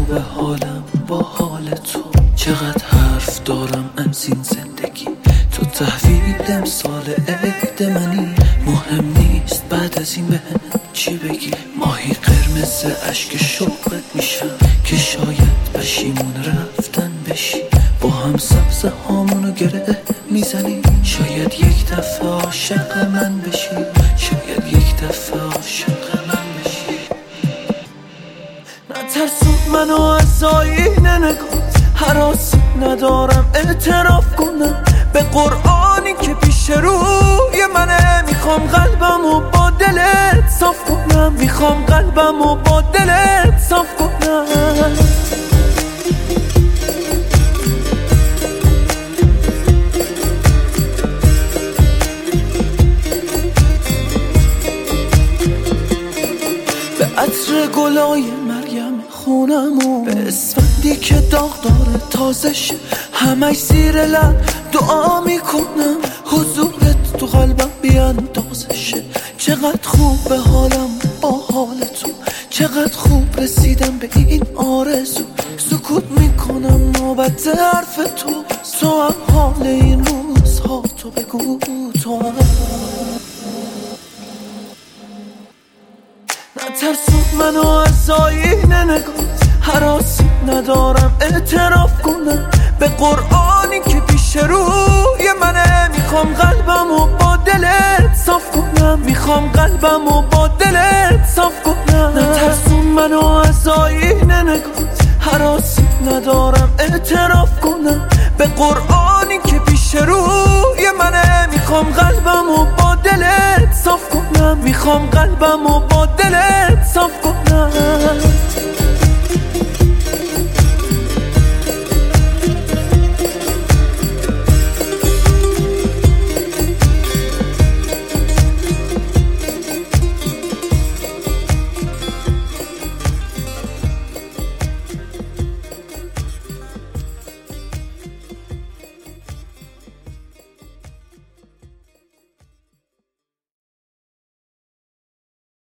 خوبه حالم با حال تو، چقدر حرف دارم از این زندگی، تو تحویل امسال عید منی. مهم نیست بعد از این بهم چی بگی، ماهی قرمز اشک شوقت میشم که شاید پشیمون رفتن بشی. با هم سبز هامونو گره میزنی، شاید یک دفعه عاشق من بشی، شاید یک دفعه عاشق من بشی. نترسون منو از آینه نگاه، هراسی ندارم اعتراف کنم به قرآنی که پیش روی منه. میخوام قلبمو با دلت صاف کنم، میخوام قلبمو با دلت صاف کنم. به عطر گلای مریم خونمو، به اسفندی که داغ داره تازه، همش زیر لب دعا میکنم حضورت تو قلبم بیاندازشه. چقدر خوب به حالم با حال تو، چقدر خوب رسیدم به این آرزو. سکوت میکنم نوبت حرف تو، تو هم حال این روزها تو بگو تو هم. نترسون منو از آینه نگاه، هراسی ندارم اعتراف کنم به قرآنی که پیش روی منه. میخوام قلبمو با دلت صاف کنم، میخوام قلبمو با دلت صاف کنم. نترسون منو از آینه نگاه، هراسی ندارم اعتراف کنم به قرآنی که پیش روی منه. میخوام قلبمو با دلت صاف کنم، میخوام قلبمو با دلت صاف کنم.